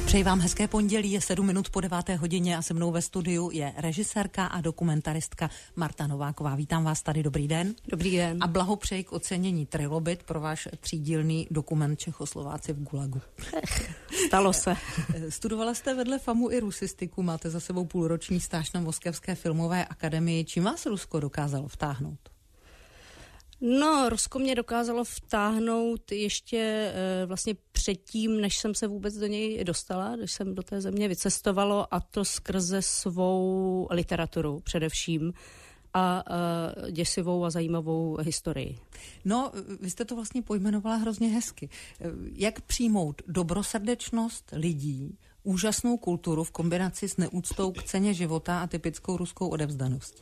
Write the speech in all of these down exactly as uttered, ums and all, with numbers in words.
Přeji vám hezké pondělí, je sedm minut po deváté hodině a se mnou ve studiu je režisérka a dokumentaristka Marta Nováková. Vítám vás tady, dobrý den. Dobrý den. A blahopřeji k ocenění Trilobit pro váš třídílný dokument Čechoslováci v Gulagu. Stalo se. Studovala jste vedle FAMu i rusistiku, máte za sebou půlroční stáž na Moskevské filmové akademii. Čím vás Rusko dokázalo vtáhnout? No, Rusko mě dokázalo vtáhnout ještě e, vlastně předtím, než jsem se vůbec do něj dostala, když jsem do té země vycestovalo, a to skrze svou literaturu především a e, děsivou a zajímavou historii. No, vy jste to vlastně pojmenovala hrozně hezky. Jak přijmout dobrosrdečnost lidí, úžasnou kulturu v kombinaci s neúctou k ceně života a typickou ruskou odevzdaností?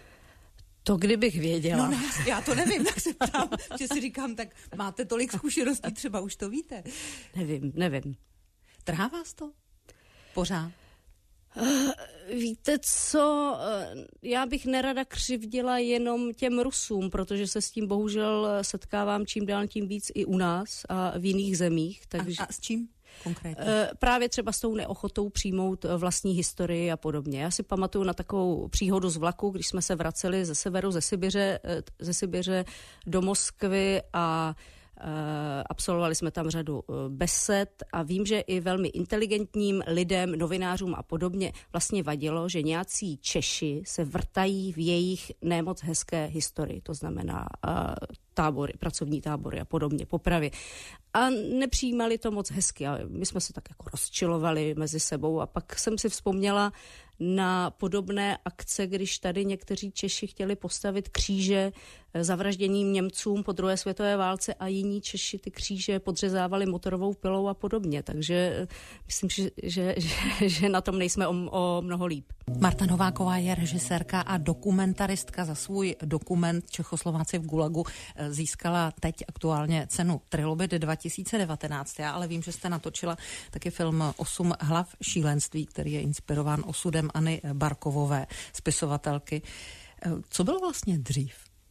To kdybych věděla. No ne, já to nevím, tak se ptám, že si říkám, tak máte tolik zkušeností, třeba už to víte. Nevím, nevím. Trhá vás to? Pořád? Uh, víte co, uh, já bych nerada křivdila jenom těm Rusům, protože se s tím bohužel setkávám čím dál tím víc i u nás a v jiných zemích. Takže... A, a s čím? Konkrétně. Právě třeba s tou neochotou přijmout vlastní historii a podobně. Já si pamatuju na takovou příhodu z vlaku, když jsme se vraceli ze severu, ze Sibiře, ze Sibiře do Moskvy a absolvovali jsme tam řadu besed a vím, že i velmi inteligentním lidem, novinářům a podobně vlastně vadilo, že nějací Češi se vrtají v jejich nemoc hezké historii, to znamená tábory, pracovní tábory a podobně, popravy. A nepřijímali to moc hezky a my jsme se tak jako rozčilovali mezi sebou a pak jsem si vzpomněla na podobné akce, když tady někteří Češi chtěli postavit kříže zavražděným Němcům po druhé světové válce a jiní Češi ty kříže podřezávali motorovou pilou a podobně. Takže myslím, že, že, že, že na tom nejsme o, o mnoho líp. Marta Nováková je režisérka a dokumentaristka. Za svůj dokument Čechoslováci v Gulagu získala teď aktuálně cenu Trilobit dva tisíce devatenáct. Já ale vím, že jste natočila taky film Osm hlav šílenství, který je inspirován osudem Anny Barkovové, spisovatelky. Co bylo vlastně dřív?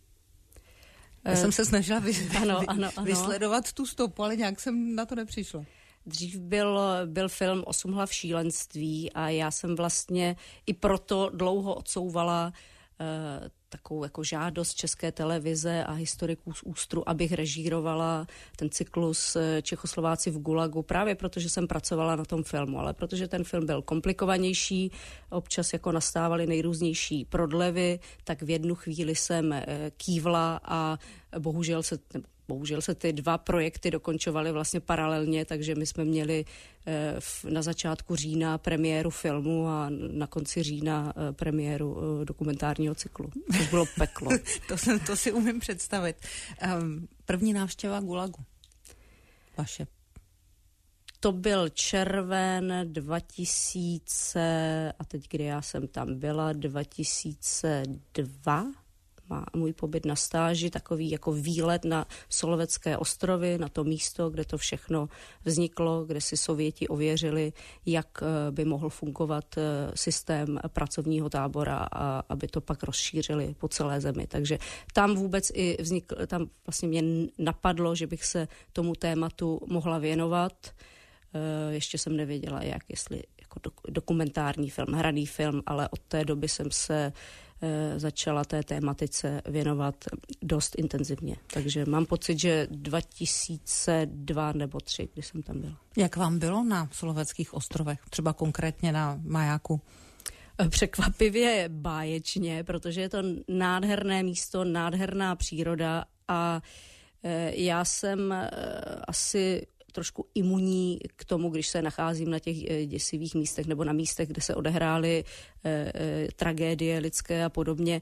Já jsem se snažila vy, ano, ano, ano. vysledovat tu stopu, ale nějak jsem na to nepřišla. Dřív byl, byl film Osm hlav šílenství a já jsem vlastně i proto dlouho odsouvala uh, takovou jako žádost České televize a historiků z Ústru, abych režírovala ten cyklus Čechoslováci v Gulagu, právě protože jsem pracovala na tom filmu, ale protože ten film byl komplikovanější, občas jako nastávaly nejrůznější prodlevy, tak v jednu chvíli jsem kývla a bohužel se... Bohužel se ty dva projekty dokončovaly vlastně paralelně, takže my jsme měli eh, v, na začátku října premiéru filmu a na konci října eh, premiéru eh, dokumentárního cyklu. To bylo peklo. to, jsem, to si umím představit. Um, první návštěva Gulagu. Vaše. To byl červen dva tisíce, a teď kdy já jsem tam byla, dva tisíce dva. Má můj pobyt na stáži, takový jako výlet na Solovecké ostrovy, na to místo, kde to všechno vzniklo, kde si Sověti ověřili, jak by mohl fungovat systém pracovního tábora a aby to pak rozšířili po celé zemi. Takže tam vůbec i vznikl, tam vlastně mě napadlo, že bych se tomu tématu mohla věnovat. Ještě jsem nevěděla, jak, jestli jako dokumentární film, hraný film, ale od té doby jsem se začala té tématice věnovat dost intenzivně. Takže mám pocit, že dva tisíce dva nebo tři, kdy jsem tam byla. Jak vám bylo na Soloveckých ostrovech, třeba konkrétně na Majáku? Překvapivě báječně, protože je to nádherné místo, nádherná příroda a já jsem asi trošku imunní k tomu, když se nacházím na těch děsivých místech nebo na místech, kde se odehrály e, e, tragédie lidské a podobně.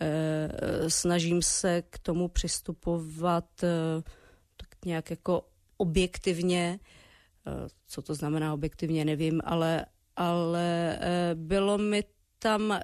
E, snažím se k tomu přistupovat e, tak nějak jako objektivně. E, co to znamená objektivně, nevím, ale, ale e, bylo mi tam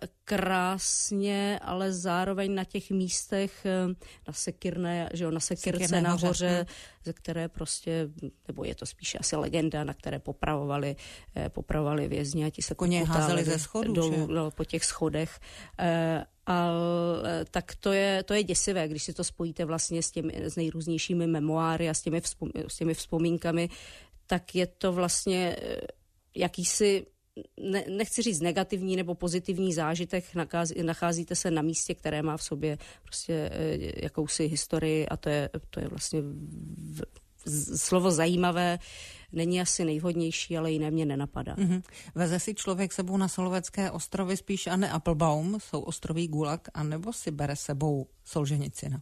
krásně, ale zároveň na těch místech na Sekirné, že jo, na Sekirce nahoře, ze které prostě, nebo je to spíše asi legenda, na které popravovali, eh, popravovali vězni a ti se koně házeli ze schodů, dolů, no, po těch schodech. Eh, ale tak to je, to je děsivé, když si to spojíte vlastně s těmi s nejrůznějšími memoáry a s těmi, vzpom, s těmi vzpomínkami, tak je to vlastně jakýsi, ne, nechci říct negativní nebo pozitivní zážitek, nachází, nacházíte se na místě, které má v sobě prostě jakousi historii a to je, to je vlastně v, v, slovo zajímavé není asi nejvhodnější, ale jiné mě nenapadá. Mm-hmm. Veze si člověk sebou na Solovecké ostrovy spíš Anne Applebaum, jsou ostroví Gulag, anebo si bere sebou Solženicina?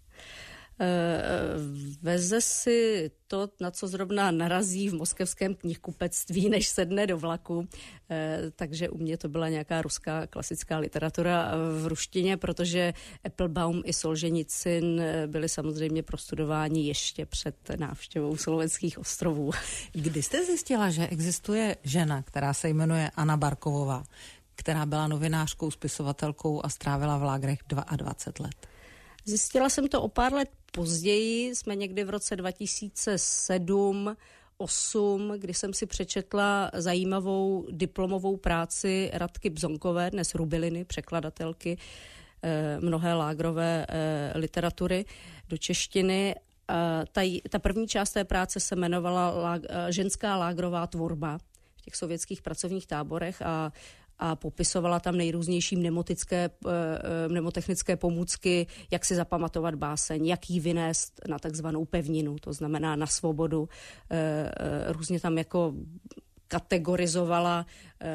Veze si to, na co zrovna narazí v moskevském knihkupectví, než sedne do vlaku. Takže u mě to byla nějaká ruská klasická literatura v ruštině, protože Applebaum i Solženicin byli samozřejmě prostudováni ještě před návštěvou Slovenských ostrovů. Kdy jste zjistila, že existuje žena, která se jmenuje Anna Barkovová, která byla novinářkou, spisovatelkou a strávila v lágrech dvacet dva let? Zjistila jsem to o pár let později, jsme někdy v roce dva tisíce sedm osm, kdy jsem si přečetla zajímavou diplomovou práci Radky Bzonkové, dnes Rubiliny, překladatelky eh, mnohé lágrové eh, literatury do češtiny. Eh, ta, ta první část té práce se jmenovala lág, eh, Ženská lágrová tvorba v těch sovětských pracovních táborech a a popisovala tam nejrůznější mnemotické, mnemotechnické pomůcky, jak si zapamatovat báseň, jak ji vynést na takzvanou pevninu, to znamená na svobodu. Různě tam jako kategorizovala,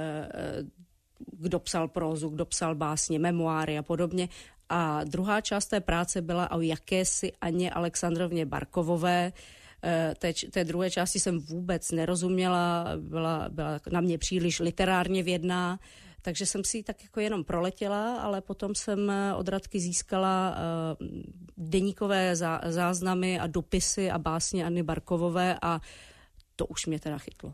kdo psal prózu, kdo psal básně, memoáry a podobně. A druhá část té práce byla o jakési Anně Alexandrovně Barkovové. Té, té druhé části jsem vůbec nerozuměla, byla, byla na mě příliš literárně vědná, takže jsem si ji tak jako jenom proletěla, ale potom jsem od Radky získala uh, deníkové zá, záznamy a dopisy a básně Anny Barkovové a to už mě teda chytlo.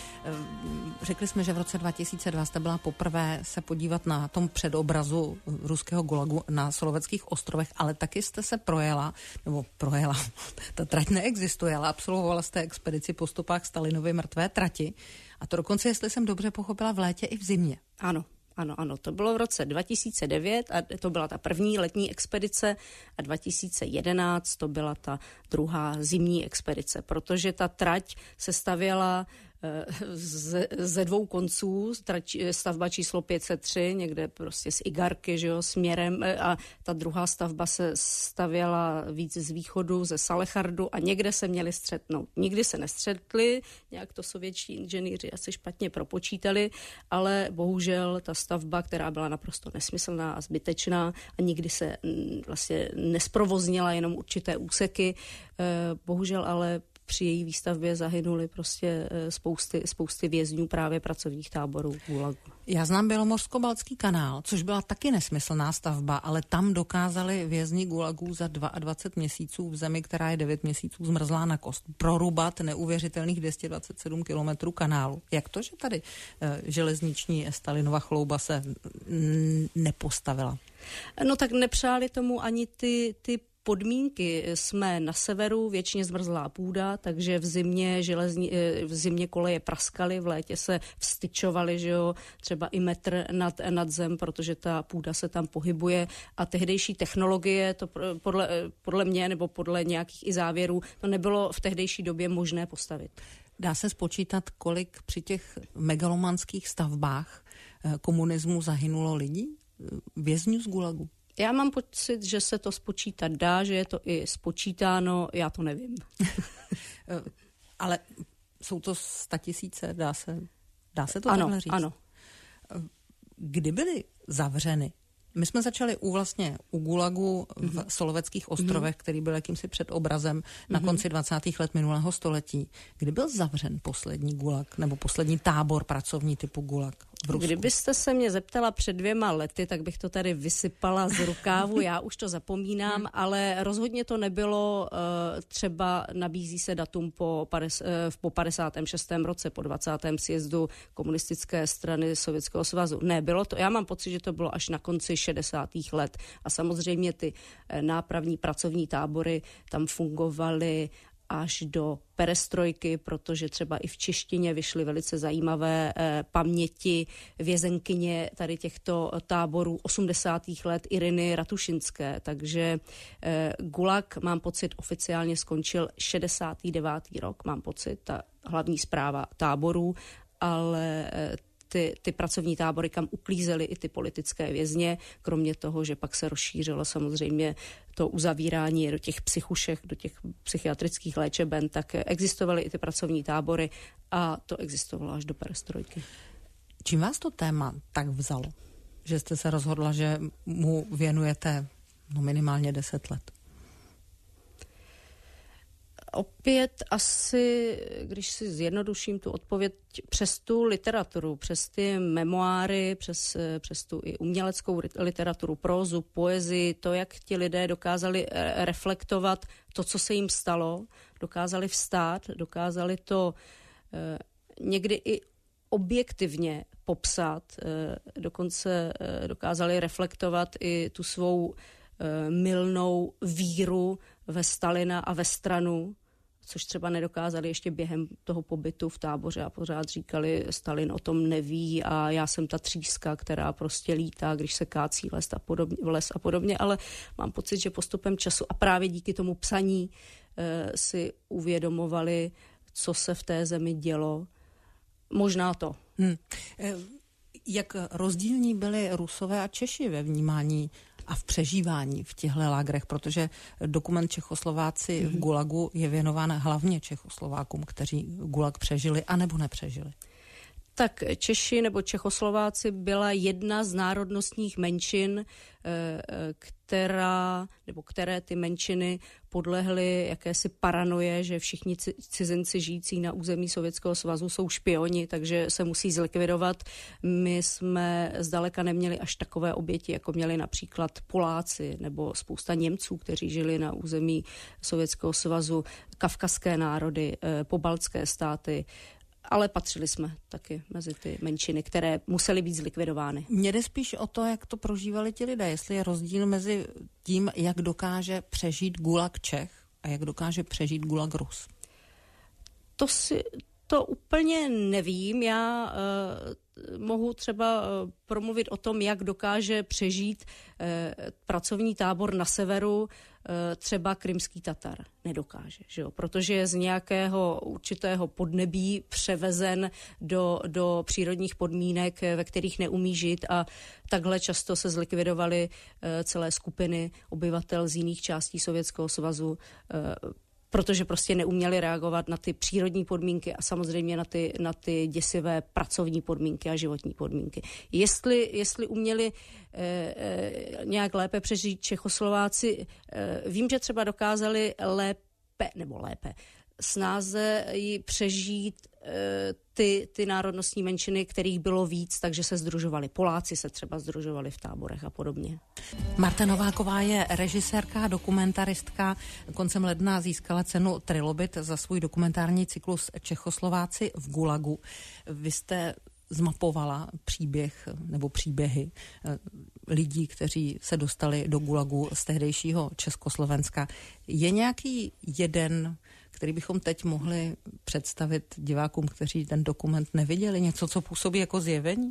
Řekli jsme, že v roce dva tisíce dva jste byla poprvé se podívat na tom předobrazu ruského gulagu na Soloveckých ostrovech, ale taky jste se projela, nebo projela, ta trať neexistuje, ale absolvovala jste expedici po stopách Stalinovy mrtvé trati. A to dokonce, jestli jsem dobře pochopila, v létě i v zimě. Ano. Ano, ano, to bylo v roce dva tisíce devět a to byla ta první letní expedice a dva tisíce jedenáct to byla ta druhá zimní expedice, protože ta trať se stavěla ze, ze dvou konců, trať, stavba číslo pět set tři, někde prostě z Igarky, že jo, směrem a ta druhá stavba se stavěla víc z východu, ze Salechardu a někde se měli střetnout. Nikdy se nestřetli, nějak to sovětští inženýři asi špatně propočítali, ale bohužel ta stavba, která byla naprosto nesmyslná a zbytečná a nikdy se vlastně nesprovoznila, jenom určité úseky, bohužel ale při její výstavbě zahynuli prostě spousty, spousty vězňů právě pracovních táborů Gulagu. Já znám Bělomořsko-Baltský kanál, což byla taky nesmyslná stavba, ale tam dokázali vězni Gulagů za dvacet dva měsíců v zemi, která je devět měsíců zmrzlá na kost, prorubat neuvěřitelných dvě stě dvacet sedm kilometrů kanálu. Jak to, že tady uh, železniční Stalinova chlouba se mm, nepostavila? No tak nepřáli tomu ani ty, ty podmínky. Jsme na severu, většině zmrzlá půda, takže v zimě, železní, v zimě koleje praskaly, v létě se vstyčovaly, že jo, třeba i metr nad, nad zem, protože ta půda se tam pohybuje a tehdejší technologie, to podle, podle mě nebo podle nějakých i závěrů, to nebylo v tehdejší době možné postavit. Dá se spočítat, kolik při těch megalomanských stavbách komunismu zahynulo lidí, vězňů z Gulagu? Já mám pocit, že se to spočítat dá, že je to i spočítáno, já to nevím. Ale jsou to statisíce, dá se, dá se to ano, takhle říct? Ano, Kdy byly zavřeny? My jsme začali u vlastně u Gulagu v mm-hmm. Soloveckých ostrovech, mm-hmm. který byl jakýmsi předobrazem na mm-hmm. konci dvacátých let minulého století. Kdy byl zavřen poslední Gulag, nebo poslední tábor pracovní typu Gulag v Rusku? Kdybyste se mě zeptala před dvěma lety, tak bych to tady vysypala z rukávu, já už to zapomínám, mm. ale rozhodně to nebylo, uh, třeba nabízí se datum po, pades, uh, po padesátém šestém roce, po dvacátém sjezdu komunistické strany Sovětského svazu. Ne, bylo to, já mám pocit, že to bylo až na konci šedesátých let a samozřejmě ty nápravní pracovní tábory tam fungovaly až do perestrojky, protože třeba i v češtině vyšly velice zajímavé eh, paměti vězenkyně tady těchto táborů osmdesátých let Iriny Ratušinské. Takže eh, Gulag, mám pocit, oficiálně skončil šedesátý devátý rok, mám pocit, ta hlavní správa táborů ale Ty, ty pracovní tábory, kam uklízeli i ty politické vězně, kromě toho, že pak se rozšířilo samozřejmě to uzavírání do těch psychušek, do těch psychiatrických léčeben, tak existovaly i ty pracovní tábory a to existovalo až do perestrojky. Čím vás to téma tak vzalo, že jste se rozhodla, že mu věnujete no minimálně deset let? Opět asi, když si zjednoduším tu odpověď, přes tu literaturu, přes ty memoáry, přes, přes tu i uměleckou literaturu, prózu, poezii, to, jak ti lidé dokázali reflektovat to, co se jim stalo, dokázali vstát, dokázali to eh, někdy i objektivně popsat, eh, dokonce eh, dokázali reflektovat i tu svou eh, mylnou víru ve Stalina a ve stranu, což třeba nedokázali ještě během toho pobytu v táboře a pořád říkali, Stalin o tom neví a já jsem ta tříska, která prostě lítá, když se kácí les a podobně, les a podobně, ale mám pocit, že postupem času a právě díky tomu psaní e, si uvědomovali, co se v té zemi dělo. Možná to. Hmm. Jak rozdílní byli Rusové a Češi ve vnímání a v přežívání v těchto lágrech, protože dokument Čechoslováci mm. v Gulagu je věnován hlavně Čechoslovákům, kteří Gulag přežili anebo nepřežili. Tak Češi nebo Čechoslováci byla jedna z národnostních menšin, která, nebo které ty menšiny podlehly jakési paranoje, že všichni cizinci žijící na území Sovětského svazu jsou špioni, takže se musí zlikvidovat. My jsme zdaleka neměli až takové oběti, jako měli například Poláci nebo spousta Němců, kteří žili na území Sovětského svazu, kavkazské národy, pobaltské státy, ale patřili jsme taky mezi ty menšiny, které musely být zlikvidovány. Mně jde spíš o to, jak to prožívali ti lidé, jestli je rozdíl mezi tím, jak dokáže přežít Gulag Čech a jak dokáže přežít Gulag Rus. To si to úplně nevím. Já uh, mohu třeba uh, promluvit o tom, jak dokáže přežít uh, pracovní tábor na severu uh, třeba krymský Tatar. Nedokáže, že jo? Protože je z nějakého určitého podnebí převezen do, do přírodních podmínek, ve kterých neumí žít a takhle často se zlikvidovaly uh, celé skupiny obyvatel z jiných částí Sovětského svazu, uh, protože prostě neuměli reagovat na ty přírodní podmínky a samozřejmě na ty, na ty děsivé pracovní podmínky a životní podmínky. Jestli, jestli uměli e, e, nějak lépe přežít Čechoslováci, e, vím, že třeba dokázali lépe, nebo lépe, snáze ji přežít e, ty, ty národnostní menšiny, kterých bylo víc, takže se sdružovali. Poláci se třeba sdružovali v táborech a podobně. Marta Nováková je režisérka a dokumentaristka. Koncem ledna získala cenu Trilobit za svůj dokumentární cyklus Čechoslováci v Gulagu. Vy jste zmapovala příběh nebo příběhy lidí, kteří se dostali do Gulagu z tehdejšího Československa. Je nějaký jeden, který bychom teď mohli představit divákům, kteří ten dokument neviděli? Něco, co působí jako zjevení?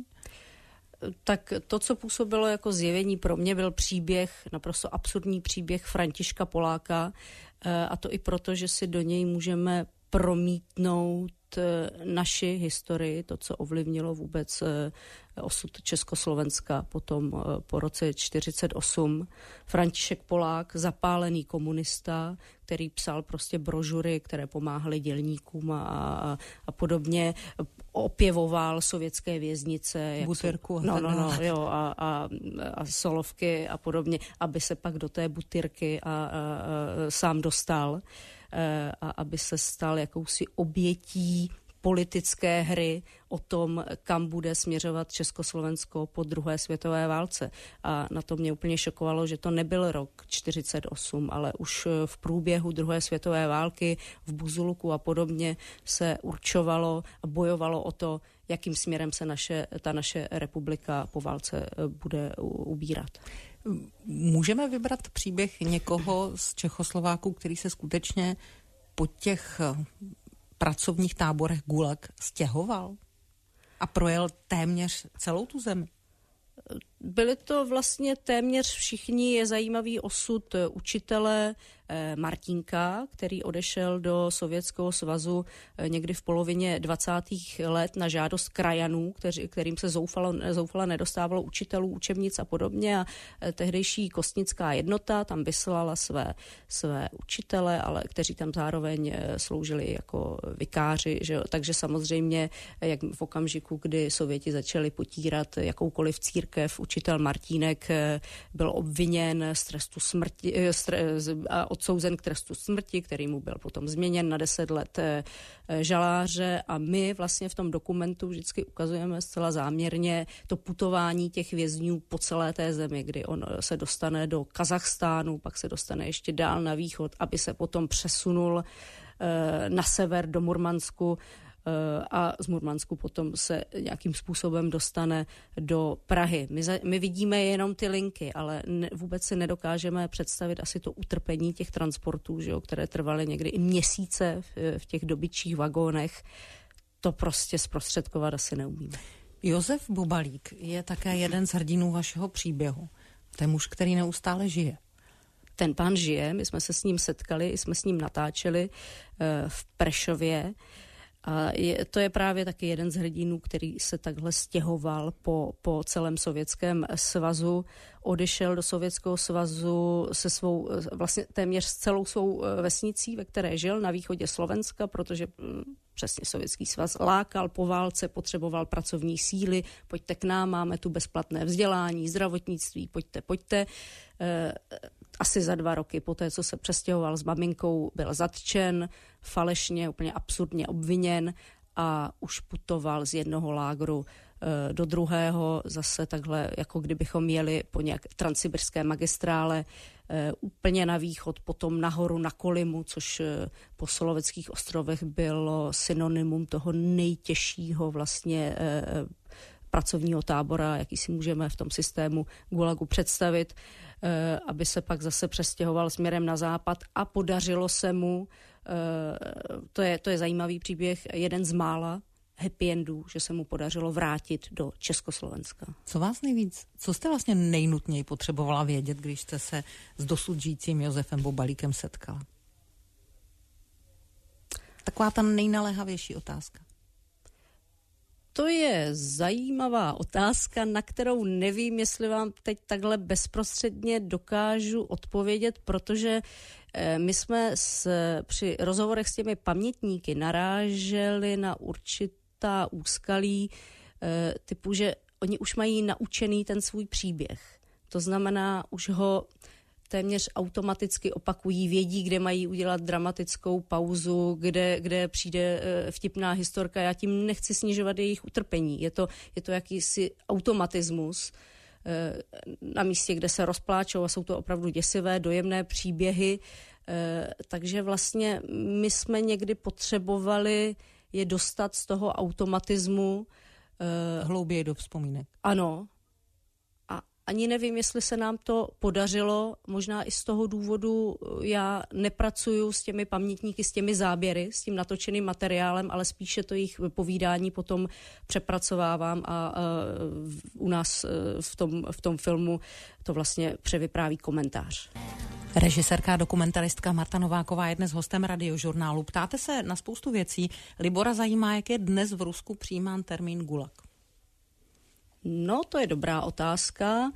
Tak to, co působilo jako zjevení pro mě, byl příběh, naprosto absurdní příběh Františka Poláka, a to i proto, že si do něj můžeme promítnout naši historii, to, co ovlivnilo vůbec osud Československa potom po roce čtyřicet osm. František Polák, zapálený komunista, který psal prostě brožury, které pomáhaly dělníkům a, a, a podobně, opěvoval sovětské věznice. Butirku. No, no, no, jo, a, a, a solovky a podobně, aby se pak do té butyrky a, a, a sám dostal a aby se stal jakousi obětí politické hry o tom, kam bude směřovat Československo po druhé světové válce. A na to mě úplně šokovalo, že to nebyl rok čtyřicet osm, ale už v průběhu druhé světové války v Buzuluku a podobně se určovalo a bojovalo o to, jakým směrem se naše, ta naše republika po válce bude ubírat. Můžeme vybrat příběh někoho z Čechoslováků, který se skutečně po těch pracovních táborech Gulag stěhoval a projel téměř celou tu zemi? byli to vlastně téměř všichni, je zajímavý osud učitele Martínka, který odešel do Sovětského svazu někdy v polovině dvacátých let na žádost krajanů, kteří, kterým se zoufalo, zoufala nedostávalo učitelů, učebnic a podobně. A tehdejší kostnická jednota tam vyslala své, své učitele, ale kteří tam zároveň sloužili jako vikáři. Že? Takže samozřejmě, jak v okamžiku, kdy Sověti začali potírat jakoukoliv církev, učitel Martínek byl obviněn z trestu smrti a odsouzen k trestu smrti, který mu byl potom změněn na deset let žaláře, a my vlastně v tom dokumentu vždycky ukazujeme zcela záměrně to putování těch vězňů po celé té zemi, kdy on se dostane do Kazachstánu, pak se dostane ještě dál na východ, aby se potom přesunul na sever do Murmansku, a z Murmansku potom se nějakým způsobem dostane do Prahy. My, za, my vidíme jenom ty linky, ale ne, vůbec si nedokážeme představit asi to utrpení těch transportů, že jo, které trvaly někdy i měsíce v, v těch dobytčích vagónech. To prostě zprostředkovat asi neumíme. Josef Bobalík je také jeden z hrdinů vašeho příběhu. To je muž, který neustále žije. Ten pán žije, my jsme se s ním setkali, jsme s ním natáčeli uh, v Prešově. A je, to je právě taky jeden z hrdinů, který se takhle stěhoval po, po celém Sovětském svazu, odešel do Sovětského svazu se svou, vlastně téměř s celou svou vesnicí, ve které žil na východě Slovenska, protože přesně Sovětský svaz lákal po válce, potřeboval pracovní síly, pojďte k nám, máme tu bezplatné vzdělání, zdravotnictví, pojďte, pojďte. Asi za dva roky poté, co se přestěhoval s maminkou, byl zatčen, falešně, úplně absurdně obviněn a už putoval z jednoho lágru e, do druhého, zase takhle, jako kdybychom jeli po nějak transsibirské magistrále, e, úplně na východ, potom nahoru na Kolymu, což e, po Soloveckých ostrovech bylo synonymum toho nejtěžšího vlastně e, pracovního tábora, jaký si můžeme v tom systému Gulagu představit, aby se pak zase přestěhoval směrem na západ a podařilo se mu, to je, to je zajímavý příběh, jeden z mála happy endů, že se mu podařilo vrátit do Československa. Co vás nejvíc, co jste vlastně nejnutněji potřebovala vědět, když jste se s dosud žijícím Josefem Bobalíkem setkala? Taková ta nejnaléhavější otázka. To je zajímavá otázka, na kterou nevím, jestli vám teď takhle bezprostředně dokážu odpovědět, protože my jsme s, při rozhovorech s těmi pamětníky naráželi na určitá úskalí typu, že oni už mají naučený ten svůj příběh. To znamená, už ho téměř automaticky opakují, vědí, kde mají udělat dramatickou pauzu, kde, kde přijde vtipná historka. Já tím nechci snižovat jejich utrpení. Je to, je to jakýsi automatismus na místě, kde se rozpláčou a jsou to opravdu děsivé, dojemné příběhy. Takže vlastně my jsme někdy potřebovali je dostat z toho automatismu. Hlouběji do vzpomínek. Ano. Ani nevím, jestli se nám to podařilo, možná i z toho důvodu já nepracuju s těmi pamětníky, s těmi záběry, s tím natočeným materiálem, ale spíše to jejich povídání potom přepracovávám a, a u nás v tom, v tom filmu to vlastně převypráví komentář. Režisérka a dokumentaristka Marta Nováková je dnes hostem Radiožurnálu. Ptáte se na spoustu věcí. Libora zajímá, jak je dnes v Rusku přijímán termín Gulag. No, to je dobrá otázka.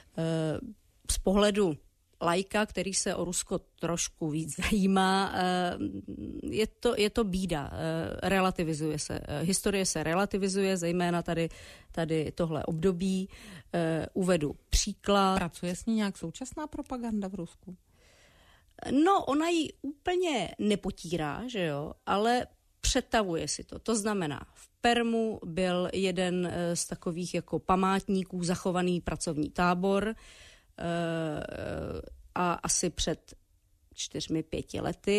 Z pohledu laika, který se o Rusko trošku víc zajímá, je to, je to bída. Relativizuje se. Historie se relativizuje, zejména tady, tady tohle období. Uvedu příklad. Pracuje s ní nějak současná propaganda v Rusku? No, ona ji úplně nepotírá, že jo, ale přetavuje si to. To znamená, v Permu byl jeden z takových jako památníků zachovaný pracovní tábor a asi před čtyřmi, pěti lety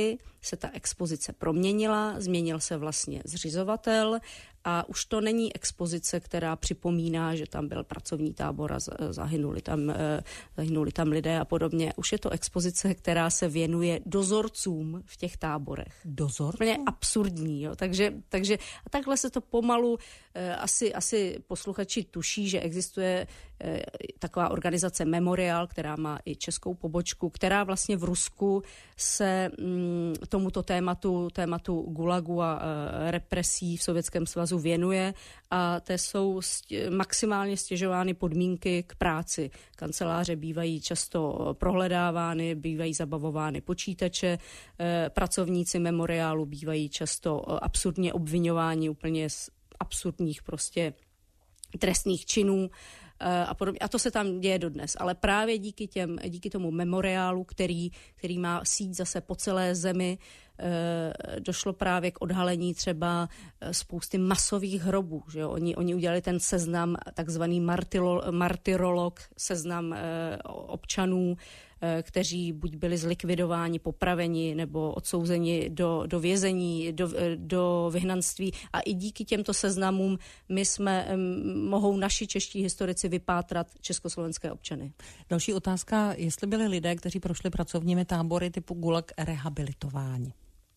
se ta expozice proměnila, změnil se vlastně zřizovatel a už to není expozice, která připomíná, že tam byl pracovní tábor a zahynuli tam, zahynuli tam lidé a podobně. Už je to expozice, která se věnuje dozorcům v těch táborech. Dozorcům? Úplně absurdní. Jo. Takže, takže a takhle se to pomalu, asi, asi posluchači tuší, že existuje taková organizace Memorial, která má i českou pobočku, která vlastně v Rusku se mm, tomuto tématu, tématu gulagu a e, represí v Sovětském svazu věnuje a to jsou stě, maximálně stěžovány podmínky k práci. Kanceláře bývají často prohledávány, bývají zabavovány počítače, e, pracovníci Memoriálu bývají často absurdně obviňováni úplně z absurdních prostě trestných činů a podobně. A to se tam děje dodnes. Ale právě díky, těm, díky tomu memoriálu, který, který má síť zase po celé zemi, došlo právě k odhalení třeba spousty masových hrobů. Že jo? Oni, oni udělali ten seznam, takzvaný martyro, martyrolog, seznam občanů, kteří buď byli zlikvidováni, popraveni nebo odsouzeni do, do vězení, do, do vyhnanství. A i díky těmto seznamům my jsme, mohou naši čeští historici vypátrat československé občany. Další otázka, jestli byli lidé, kteří prošli pracovními tábory typu Gulag, rehabilitováni?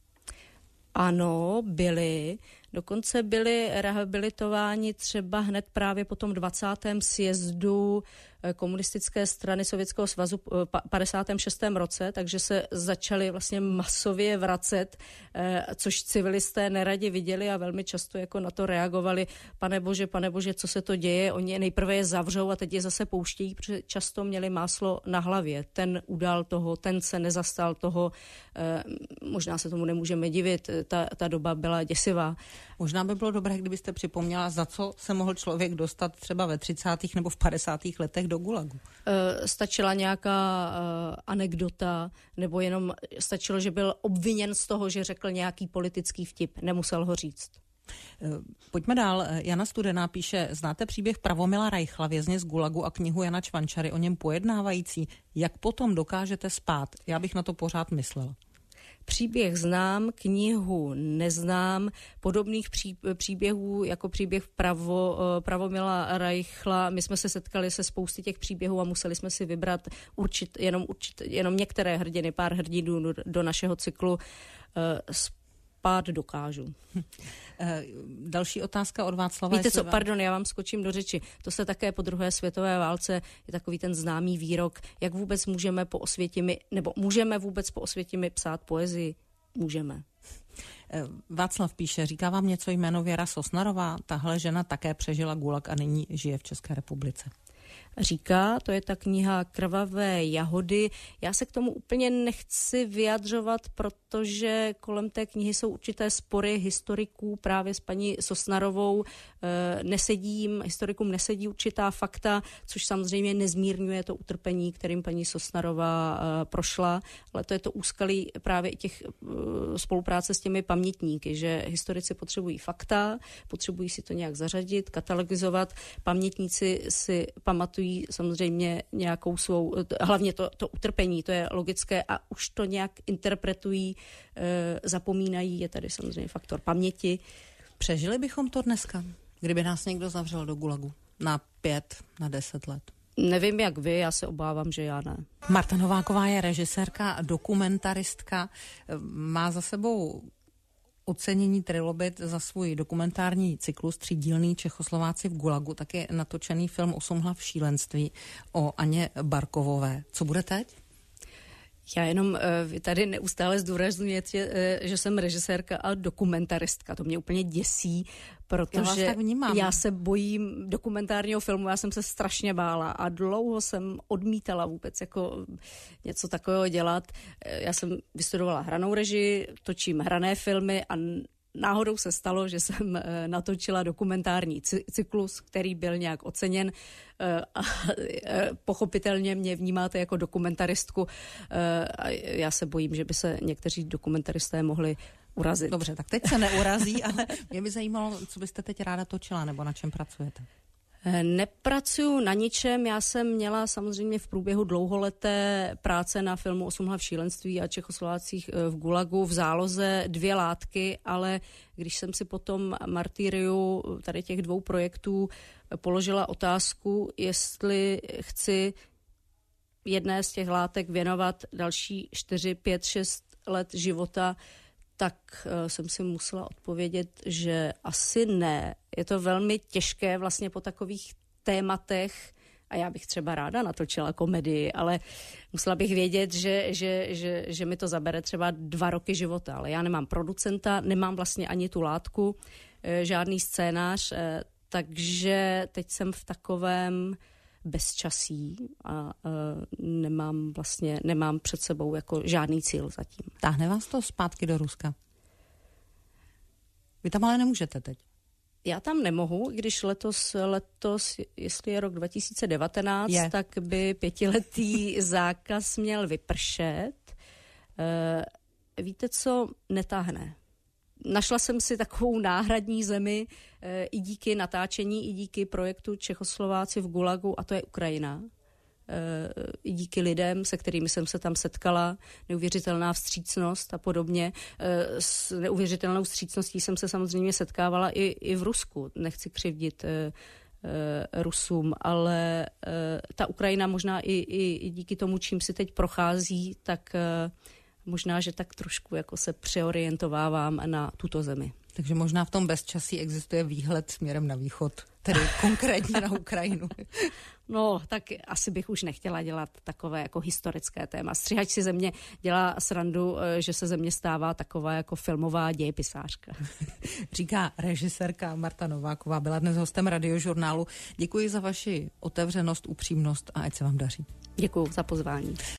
Ano, byli. Dokonce byli rehabilitováni třeba hned právě po tom dvacátém sjezdu komunistické strany Sovětského svazu v padesátém šestém roce, takže se začali vlastně masově vracet, což civilisté neradě viděli a velmi často jako na to reagovali. Pane bože, pane bože, co se to děje? Oni nejprve je zavřou a teď je zase pouštějí, protože často měli máslo na hlavě. Ten udal toho, ten se nezastal toho. Možná se tomu nemůžeme divit, ta, ta doba byla děsivá. Možná by bylo dobré, kdybyste připomněla, za co se mohl člověk dostat třeba ve třicátých nebo v padesátých letech do gulagu. Stačila nějaká anekdota, nebo jenom stačilo, že byl obviněn z toho, že řekl nějaký politický vtip. Nemusel ho říct. Pojďme dál. Jana Studená píše, znáte příběh Pravomila Reichla, vězně z gulagu a knihu Jana Čvančary o něm pojednávající? Jak potom dokážete spát? Já bych na to pořád myslela. Příběh znám, knihu neznám. Podobných pří, příběhů jako příběh Pravo, Pravomila Reichla, my jsme se setkali se spousty těch příběhů a museli jsme si vybrat určit, jenom, určit, jenom některé hrdiny, pár hrdinů do, do našeho cyklu. Spát dokážu. Další otázka od Václava. Víte co, pardon, já vám skočím do řeči. To se také po druhé světové válce je takový ten známý výrok, jak vůbec můžeme po Osvětimi, nebo můžeme vůbec po Osvětimi psát poezii? Můžeme. Václav píše, říká vám něco jméno Věra Sosnarová? Tahle žena také přežila gulag a nyní žije v České republice. Říká, to je ta kniha Krvavé jahody. Já se k tomu úplně nechci vyjadřovat, protože kolem té knihy jsou určité spory historiků právě s paní Sosnarovou. E, nesedí jim, historikům nesedí určitá fakta, což samozřejmě nezmírňuje to utrpení, kterým paní Sosnarová e, prošla, ale to je to úskalí právě i těch e, spolupráce s těmi pamětníky, že historici potřebují fakta, potřebují si to nějak zařadit, katalogizovat. Pamětníci si pamatují samozřejmě nějakou svou, hlavně to, to utrpení, to je logické a už to nějak interpretují, e, zapomínají, je tady samozřejmě faktor paměti. Přežili bychom to dneska, kdyby nás někdo zavřel do gulagu na pět, na deset let? Nevím, jak vy, já se obávám, že já ne. Marta Nováková je režisérka, dokumentaristka, má za sebou ocenění Trilobit za svůj dokumentární cyklus třídílný Čechoslováci v gulagu, taky natočený film Osm hlav šílenství o Aně Barkovové. Co bude teď? Já jenom vy tady neustále zdůrazňujete, že jsem režisérka a dokumentaristka. To mě úplně děsí, protože já, já se bojím dokumentárního filmu. Já jsem se strašně bála a dlouho jsem odmítala vůbec jako něco takového dělat. Já jsem vystudovala hranou režii, točím hrané filmy a náhodou se stalo, že jsem natočila dokumentární cyklus, který byl nějak oceněn a pochopitelně mě vnímáte jako dokumentaristku a já se bojím, že by se někteří dokumentaristé mohli urazit. Dobře, tak teď se neurazí, ale mě by zajímalo, co byste teď ráda točila nebo na čem pracujete. Nepracuju na ničem, já jsem měla samozřejmě v průběhu dlouholeté práce na filmu Osm hlav šílenství a Čechoslovácích v Gulagu v záloze dvě látky, ale když jsem si potom martyriu tady těch dvou projektů položila otázku, jestli chci jedné z těch látek věnovat další čtyři, pět, šest let života, tak jsem si musela odpovědět, že asi ne. Je to velmi těžké vlastně po takových tématech, a já bych třeba ráda natočila komedii, ale musela bych vědět, že, že, že, že mi to zabere třeba dva roky života. Ale já nemám producenta, nemám vlastně ani tu látku, žádný scénář, takže teď jsem v takovém bezčasí a nemám vlastně, nemám před sebou jako žádný cíl zatím. Táhne vás to zpátky do Ruska? Vy tam ale nemůžete teď. Já tam nemohu, když letos, letos jestli je rok dva tisíce devatenáct, je. Tak by pětiletý zákaz měl vypršet. E, víte, co netáhne? Našla jsem si takovou náhradní zemi e, i díky natáčení, i díky projektu Čechoslováci v Gulagu, a to je Ukrajina. E, I díky lidem, se kterými jsem se tam setkala, neuvěřitelná vstřícnost a podobně. E, s neuvěřitelnou vstřícností jsem se samozřejmě setkávala i, i v Rusku. Nechci křivdit e, e, Rusům, ale e, ta Ukrajina možná i, i, i díky tomu, čím si teď prochází, tak e, možná, že tak trošku jako se přeorientovávám na tuto zemi. Takže možná v tom bezčasí existuje výhled směrem na východ, tedy konkrétně na Ukrajinu. No, tak asi bych už nechtěla dělat takové jako historické téma. Střihač si ze mě dělá srandu, že se ze mě stává taková jako filmová dějepisářka. Říká režisérka Marta Nováková, byla dnes hostem Radiožurnálu. Děkuji za vaši otevřenost, upřímnost a ať se vám daří. Děkuji za pozvání.